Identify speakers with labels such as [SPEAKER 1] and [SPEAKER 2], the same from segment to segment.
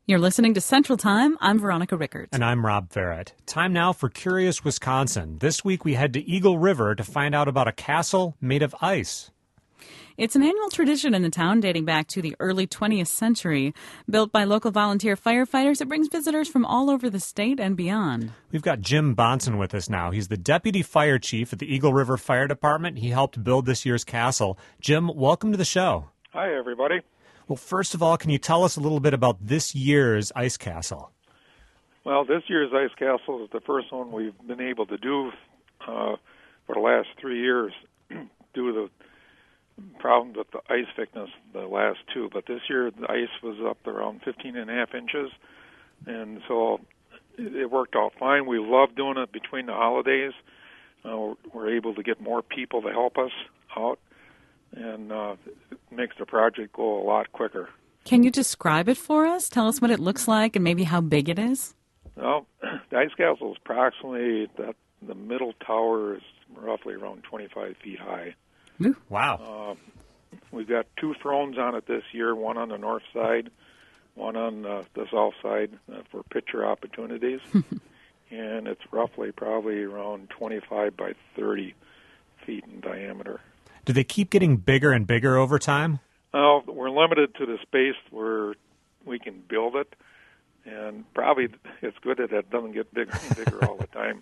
[SPEAKER 1] You're listening to Central Time. I'm Veronica Rickert.
[SPEAKER 2] And I'm Rob Farrett. Time now for Curious Wisconsin. This week we head to Eagle River to find out about a castle made of ice.
[SPEAKER 1] It's an annual tradition in the town dating back to the early 20th century. Built by local volunteer firefighters, it brings visitors from all over the state and beyond.
[SPEAKER 2] We've got Jim Bonson with us now. He's the deputy fire chief at the Eagle River Fire Department. He helped build this year's castle. Jim, welcome to the show.
[SPEAKER 3] Hi, everybody.
[SPEAKER 2] Well, first of all, can you tell us a little bit about this year's ice castle?
[SPEAKER 3] Well, this year's ice castle is the first one we've been able to do for the last 3 years due to the problems with the ice thickness the last two. But this year the ice was up around 15.5 inches, and so it worked out fine. We love doing it between the holidays. We're able to get more people to help us out, and it makes the project go a lot quicker.
[SPEAKER 1] Can you describe it for us? Tell us what it looks like and maybe how big it is.
[SPEAKER 3] Well, the ice castle is approximately, the middle tower is roughly around 25 feet high.
[SPEAKER 2] Ooh, wow.
[SPEAKER 3] We've got two thrones on it this year, one on the north side, one on the south side for picture opportunities. And it's roughly probably around 25 by 30 feet in diameter.
[SPEAKER 2] Do they keep getting bigger and bigger over time?
[SPEAKER 3] Well, we're limited to the space where we can build it, and probably it's good that it doesn't get bigger and bigger all the time.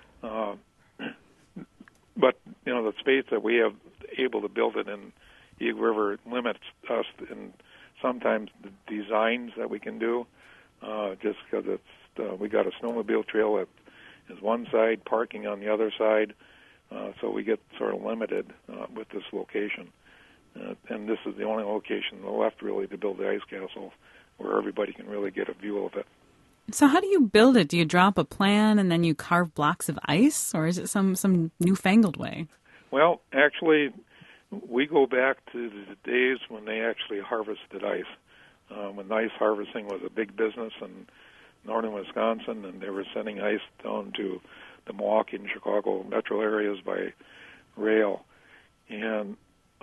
[SPEAKER 3] But, the space that we have able to build it in Eagle River limits us in sometimes the designs that we can do, just because we got a snowmobile trail that is one side, parking on the other side. So we get sort of limited with this location. And this is the only location left, really, to build the ice castle where everybody can really get a view of it.
[SPEAKER 1] So how do you build it? Do you drop a plan and then you carve blocks of ice, or is it some newfangled way?
[SPEAKER 3] Well, actually, we go back to the days when they actually harvested ice, when ice harvesting was a big business in northern Wisconsin, and they were sending ice down to the Milwaukee and Chicago metro areas by rail. And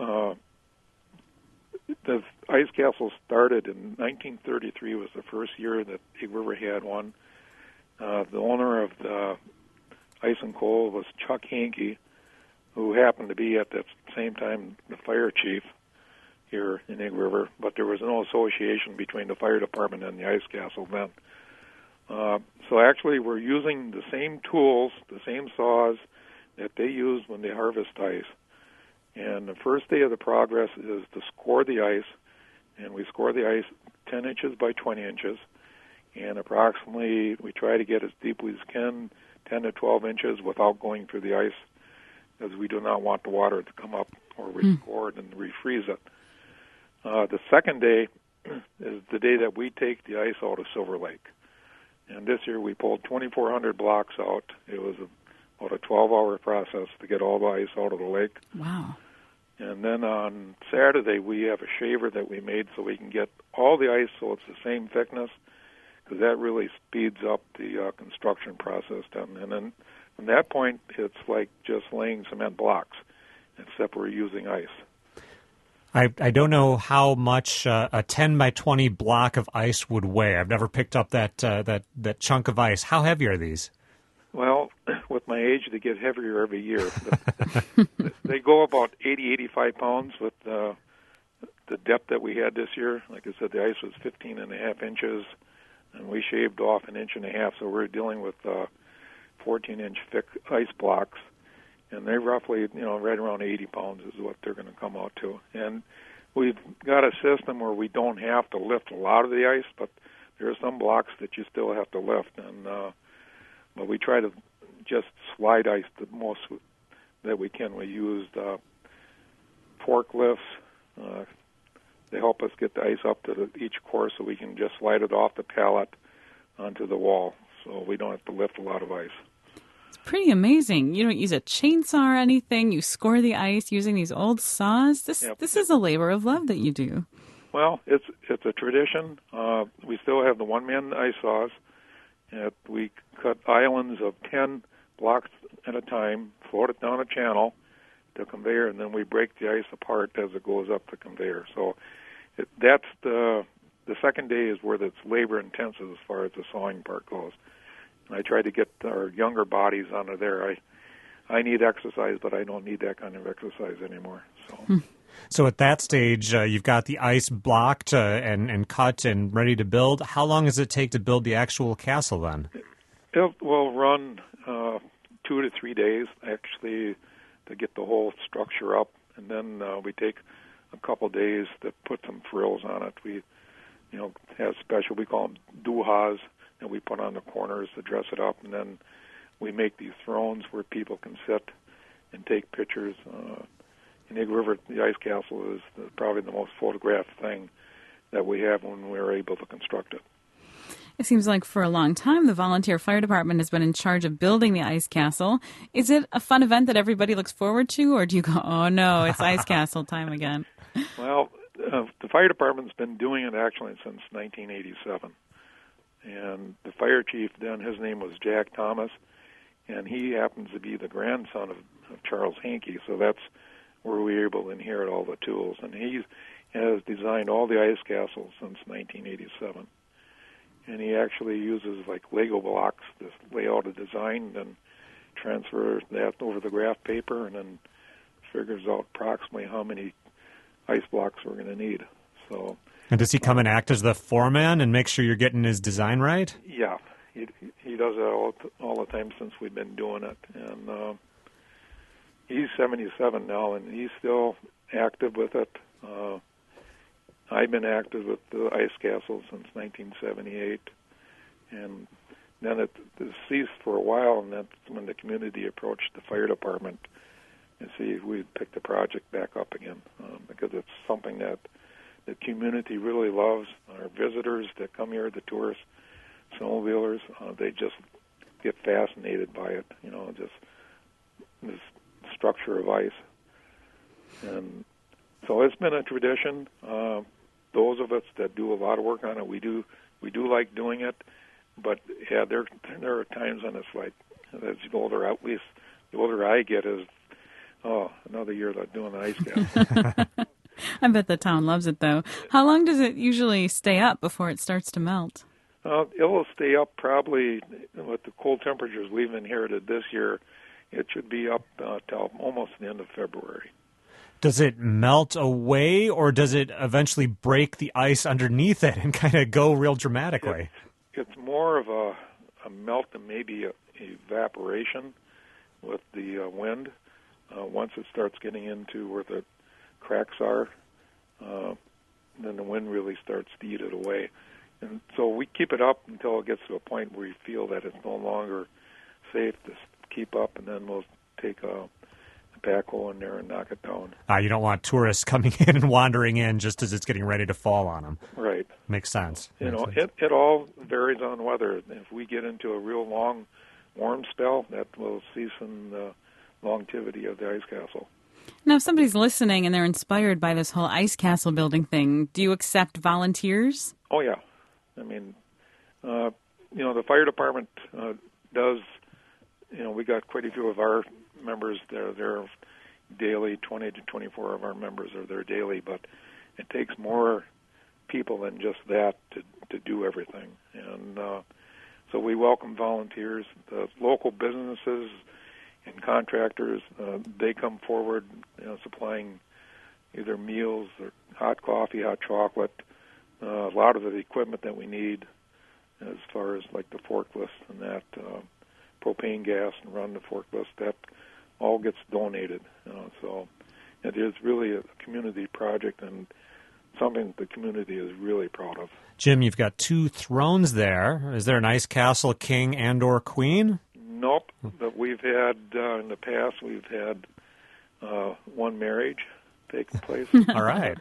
[SPEAKER 3] the ice castle started in 1933 was the first year that Eagle River had one. The owner of the Ice and Coal was Chuck Hankey, who happened to be at the same time the fire chief here in Eagle River, but there was no association between the fire department and the ice castle then. So actually we're using the same tools, the same saws that they use when they harvest ice. And the first day of the progress is to score the ice, and we score the ice 10 inches by 20 inches, and approximately we try to get as deeply as we can, 10 to 12 inches without going through the ice, because we do not want the water to come up or we score it and refreeze it. The second day is the day that we take the ice out of Silver Lake. And this year we pulled 2,400 blocks out. It was about a 12-hour process to get all the ice out of the lake.
[SPEAKER 1] Wow.
[SPEAKER 3] And then on Saturday we have a shaver that we made so we can get all the ice so it's the same thickness, because that really speeds up the construction process then. And then from that point it's like just laying cement blocks, except we're using ice.
[SPEAKER 2] I don't know how much a 10 by 20 block of ice would weigh. I've never picked up that chunk of ice. How heavy are these?
[SPEAKER 3] Well, with my age, they get heavier every year. They go about 80, 85 pounds with the depth that we had this year. Like I said, the ice was 15.5 inches, and we shaved off 1.5 inches, so we're dealing with 14-inch thick ice blocks. And they roughly, right around 80 pounds is what they're going to come out to. And we've got a system where we don't have to lift a lot of the ice, but there are some blocks that you still have to lift. And but we try to just slide ice the most that we can. We used forklifts. They help us get the ice up to each course so we can just slide it off the pallet onto the wall, so we don't have to lift a lot of ice.
[SPEAKER 1] Pretty amazing. You don't use a chainsaw or anything. You score the ice using these old saws. This is a labor of love that you do.
[SPEAKER 3] Well, it's a tradition. We still have the one-man ice saws. We cut islands of 10 blocks at a time, float it down a channel to conveyor, and then we break the ice apart as it goes up the conveyor. So that's the the second day is where it's labor intensive as far as the sawing part goes. And I try to get our younger bodies onto there. I need exercise, but I don't need that kind of exercise anymore.
[SPEAKER 2] So at that stage, you've got the ice blocked and cut and ready to build. How long does it take to build the actual castle then?
[SPEAKER 3] It will run 2 to 3 days, actually, to get the whole structure up. And then we take a couple days to put some frills on it. We have special, we call them duhas, that we put on the corners to dress it up. And then we make these thrones where people can sit and take pictures. In Eagle River, the ice castle is probably the most photographed thing that we have when we were able to construct it.
[SPEAKER 1] It seems like for a long time the volunteer fire department has been in charge of building the ice castle. Is it a fun event that everybody looks forward to, or do you go, oh no, it's ice castle time again?
[SPEAKER 3] Well, the fire department's been doing it actually since 1987. And the fire chief then, his name was Jack Thomas, and he happens to be the grandson of Charles Hankey, so that's where we were able to inherit all the tools. And he has designed all the ice castles since 1987. And he actually uses like Lego blocks to lay out a design and transfer that over the graph paper and then figures out approximately how many ice blocks we're going to need. So.
[SPEAKER 2] And does he come and act as the foreman and make sure you're getting his design right?
[SPEAKER 3] Yeah, he does that all the time since we've been doing it. And he's 77 now, and he's still active with it. I've been active with the ice castle since 1978, and then it ceased for a while, and that's when the community approached the fire department and see if we'd pick the project back up again, because it's something that the community really loves. Our visitors that come here, the tourists, snowmobilers, they just get fascinated by it, just this structure of ice. And so it's been a tradition. Those of us that do a lot of work on it, we do like doing it. But yeah, there are times when it's like, as the older I get, is another year of doing the ice castle.
[SPEAKER 1] I bet the town loves it though. How long does it usually stay up before it starts to melt?
[SPEAKER 3] It will stay up probably with the cold temperatures we've inherited this year. It should be up till almost the end of February.
[SPEAKER 2] Does it melt away, or does it eventually break the ice underneath it and kind of go real dramatically?
[SPEAKER 3] It's more of a melt and maybe evaporation with the wind. Once it starts getting into where the cracks are, then the wind really starts to eat it away. And so we keep it up until it gets to a point where we feel that it's no longer safe to keep up, and then we'll take a backhoe in there and knock it down.
[SPEAKER 2] You don't want tourists coming in and wandering in just as it's getting ready to fall on them.
[SPEAKER 3] Right.
[SPEAKER 2] Makes sense.
[SPEAKER 3] It all varies on weather. If we get into a real long warm spell, that will cease the longevity of the ice castle.
[SPEAKER 1] Now, if somebody's listening and they're inspired by this whole ice castle building thing, do you accept volunteers?
[SPEAKER 3] Oh, yeah. I mean, the fire department does, we got quite a few of our members there daily. 20 to 24 of our members are there daily, but it takes more people than just that to do everything. And so we welcome volunteers. The local businesses and contractors, they come forward, supplying either meals or hot coffee, hot chocolate, a lot of the equipment that we need as far as like the forklifts and that, propane gas and run the forklifts, that all gets donated. So it is really a community project and something the community is really proud of.
[SPEAKER 2] Jim, you've got 2 thrones there. Is there an ice castle king and or queen?
[SPEAKER 3] Nope, but we've had, in the past, we've had one marriage take place.
[SPEAKER 2] All right.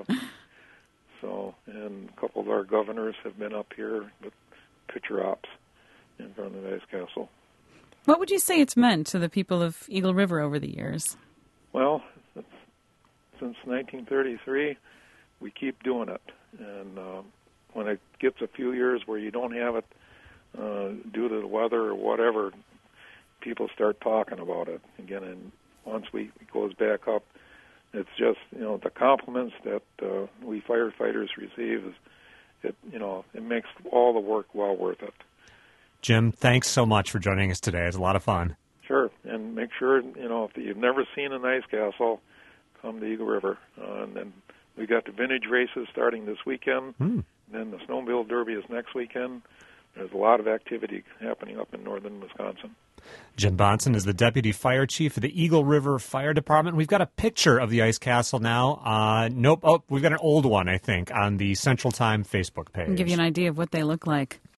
[SPEAKER 3] And a couple of our governors have been up here with picture ops in front of the ice castle.
[SPEAKER 1] What would you say it's meant to the people of Eagle River over the years?
[SPEAKER 3] Well, since 1933, we keep doing it. And when it gets a few years where you don't have it due to the weather or whatever, people start talking about it again. And once it goes back up, it's just, the compliments that we firefighters receive it makes all the work well worth it.
[SPEAKER 2] Jim, thanks so much for joining us today. It's a lot of fun.
[SPEAKER 3] Sure, and make sure, if you've never seen an ice castle, come to Eagle River. And then we got the vintage races starting this weekend. And then the Snowmobile Derby is next weekend. There's a lot of activity happening up in northern Wisconsin.
[SPEAKER 2] Jim Bonson is the Deputy Fire Chief of the Eagle River Fire Department. We've got a picture of the ice castle now. Nope. Oh, we've got an old one, I think, on the Central Time Facebook page.
[SPEAKER 1] I'll give you an idea of what they look like.